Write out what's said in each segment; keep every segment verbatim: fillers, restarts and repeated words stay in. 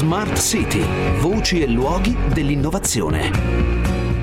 Smart City, voci e luoghi dell'innovazione.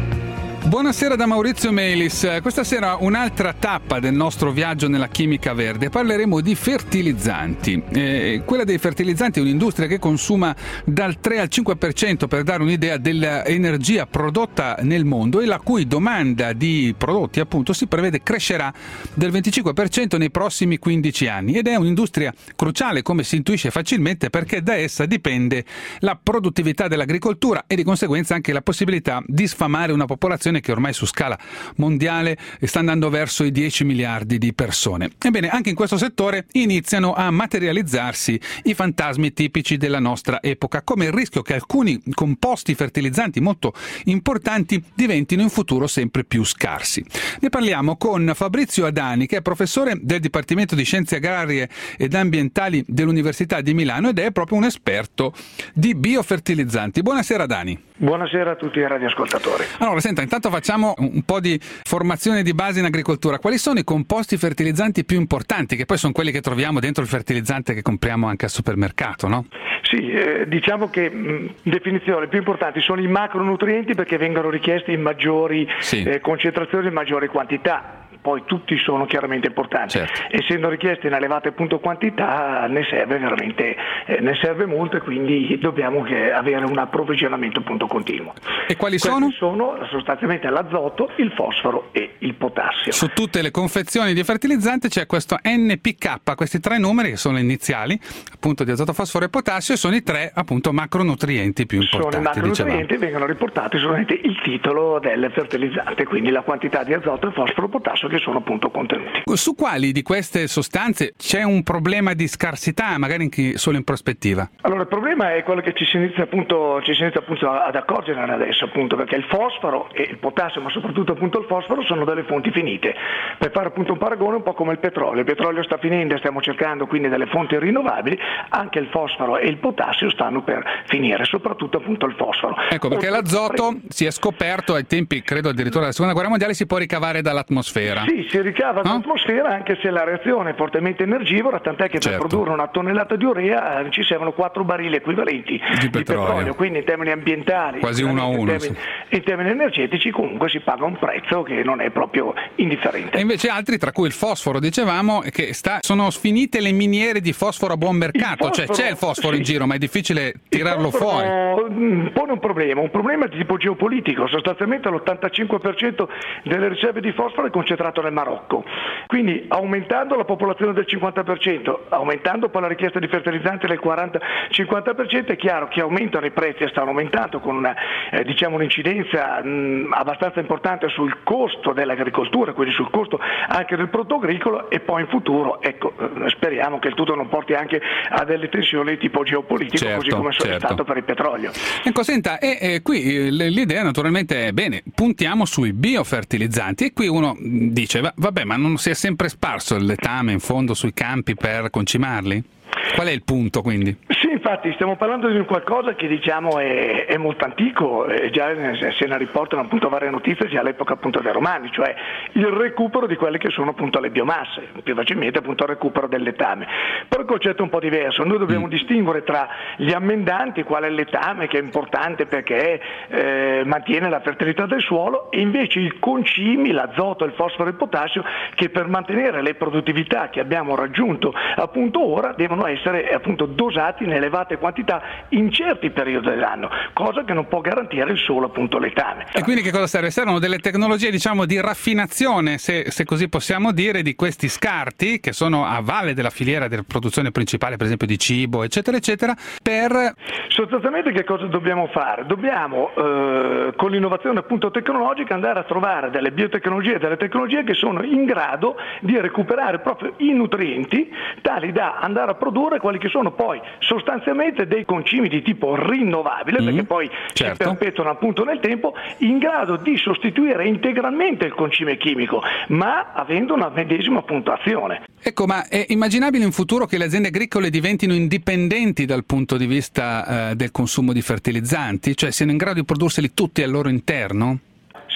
Buonasera da Maurizio Melis. Questa sera un'altra tappa del nostro viaggio nella chimica verde. Parleremo di fertilizzanti. Eh, quella dei fertilizzanti è un'industria che consuma dal tre al cinque per cento, per dare un'idea dell'energia prodotta nel mondo, e la cui domanda di prodotti appunto si prevede crescerà del venticinque per cento nei prossimi quindici anni, ed è un'industria cruciale, come si intuisce facilmente, perché da essa dipende la produttività dell'agricoltura e di conseguenza anche la possibilità di sfamare una popolazione che ormai su scala mondiale sta andando verso i dieci miliardi di persone. Ebbene, anche in questo settore iniziano a materializzarsi i fantasmi tipici della nostra epoca, come il rischio che alcuni composti fertilizzanti molto importanti diventino in futuro sempre più scarsi. Ne parliamo con Fabrizio Adani, che è professore del Dipartimento di Scienze Agrarie ed Ambientali dell'Università di Milano ed è proprio un esperto di biofertilizzanti. Buonasera Adani. Buonasera a tutti i radioascoltatori. Allora, senta, intanto facciamo un po' di formazione di base in agricoltura. Quali sono i composti fertilizzanti più importanti, che poi sono quelli che troviamo dentro il fertilizzante che compriamo anche al supermercato, no? Sì, eh, diciamo che in definizione più importanti sono i macronutrienti, perché vengono richiesti in maggiori sì. eh, concentrazioni, in maggiori quantità. Poi tutti sono chiaramente importanti, certo. Essendo richiesti in elevate appunto quantità ne serve veramente eh, ne serve molto, e quindi dobbiamo che avere un approvvigionamento appunto continuo. E quali Questi sono? Sono sostanzialmente l'azoto, il fosforo e il potassio. Su tutte le confezioni di fertilizzante c'è questo N P K, questi tre numeri che sono le iniziali appunto di azoto, fosforo e potassio, e sono i tre appunto macronutrienti più importanti. Sono i macronutrienti, dicevamo. Vengono riportati solamente il titolo del fertilizzante, quindi la quantità di azoto, fosforo e potassio che sono appunto contenuti. Su quali di queste sostanze c'è un problema di scarsità, magari in, solo in prospettiva? Allora, il problema è quello che ci si inizia appunto, ci si inizia appunto ad accorgere adesso, appunto, perché il fosforo e il potassio, ma soprattutto appunto il fosforo, sono delle fonti finite. Per fare appunto un paragone, un po' come il petrolio. Il petrolio sta finendo e stiamo cercando quindi delle fonti rinnovabili, anche il fosforo e il potassio stanno per finire, soprattutto appunto il fosforo. Ecco, perché Oltre l'azoto si è scoperto ai tempi, credo addirittura della Seconda Guerra Mondiale, si può ricavare dall'atmosfera. Sì, si ricava dall'atmosfera, no? Anche se la reazione è fortemente energivora, tant'è che certo. per produrre una tonnellata di urea eh, ci servono quattro barili equivalenti di, di petrolio. petrolio, quindi in termini ambientali, quasi uno a uno, in termini, sì. in termini energetici comunque si paga un prezzo che non è proprio indifferente. E invece altri, tra cui il fosforo, dicevamo che sta, sono sfinite le miniere di fosforo a buon mercato, fosforo, cioè c'è il fosforo sì. in giro, ma è difficile tirarlo fuori. Pone un problema, un problema di tipo geopolitico. Sostanzialmente l'ottantacinque per cento delle riserve di fosforo è concentrato nel Marocco, quindi aumentando la popolazione del cinquanta per cento, aumentando poi la richiesta di fertilizzanti del quaranta cinquanta per cento, è chiaro che aumentano i prezzi e stanno aumentando con una, eh, diciamo un'incidenza mh, abbastanza importante sul costo dell'agricoltura, quindi sul costo anche del prodotto agricolo, e poi in futuro ecco eh, speriamo che il tutto non porti anche a delle tensioni di tipo geopolitico, certo, così come certo. è stato per il petrolio. Ecco, senta, e, e qui l'idea naturalmente è bene, puntiamo sui biofertilizzanti, e qui uno dice va, vabbè, ma non si è sempre sparso il letame in fondo sui campi per concimarli? Qual è il punto quindi? Sì, infatti stiamo parlando di un qualcosa che diciamo è, è molto antico, eh, già se ne riportano appunto varie notizie già all'epoca appunto dei Romani, cioè il recupero di quelle che sono appunto le biomasse, più facilmente appunto il recupero del letame. Però il concetto è un po' diverso, noi dobbiamo mm. distinguere tra gli ammendanti, qual è il letame che è importante perché eh, mantiene la fertilità del suolo, e invece i concimi, l'azoto, il fosforo e il potassio, che per mantenere le produttività che abbiamo raggiunto appunto ora devono essere appunto dosati in elevate quantità in certi periodi dell'anno, cosa che non può garantire il solo appunto letame. E quindi che cosa serve? Servono delle tecnologie diciamo di raffinazione, se, se così possiamo dire, di questi scarti che sono a valle della filiera della produzione principale, per esempio di cibo eccetera eccetera, per... Sostanzialmente che cosa dobbiamo fare? Dobbiamo eh, con l'innovazione appunto tecnologica andare a trovare delle biotecnologie, delle tecnologie che sono in grado di recuperare proprio i nutrienti tali da andare a produrre quelli che sono poi sostanzialmente dei concimi di tipo rinnovabile, mm, perché poi certo. si perpetuano appunto nel tempo, in grado di sostituire integralmente il concime chimico, ma avendo una medesima appunto azione. Ecco, ma è immaginabile in futuro che le aziende agricole diventino indipendenti dal punto di vista eh, del consumo di fertilizzanti, cioè siano in grado di produrseli tutti al loro interno?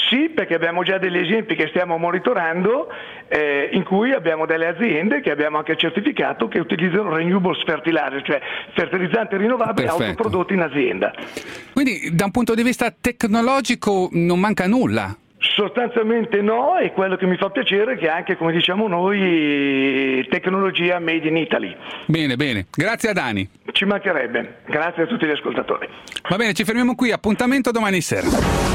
Sì, perché abbiamo già degli esempi che stiamo monitorando eh, in cui abbiamo delle aziende che abbiamo anche certificato che utilizzano renewables fertilizer, cioè fertilizzanti rinnovabili autoprodotti in azienda. Quindi da un punto di vista tecnologico non manca nulla? Sostanzialmente no, e quello che mi fa piacere è che anche, come diciamo noi, tecnologia made in Italy. Bene, bene. Grazie a Dani. Ci mancherebbe. Grazie a tutti gli ascoltatori. Va bene, ci fermiamo qui. Appuntamento domani sera.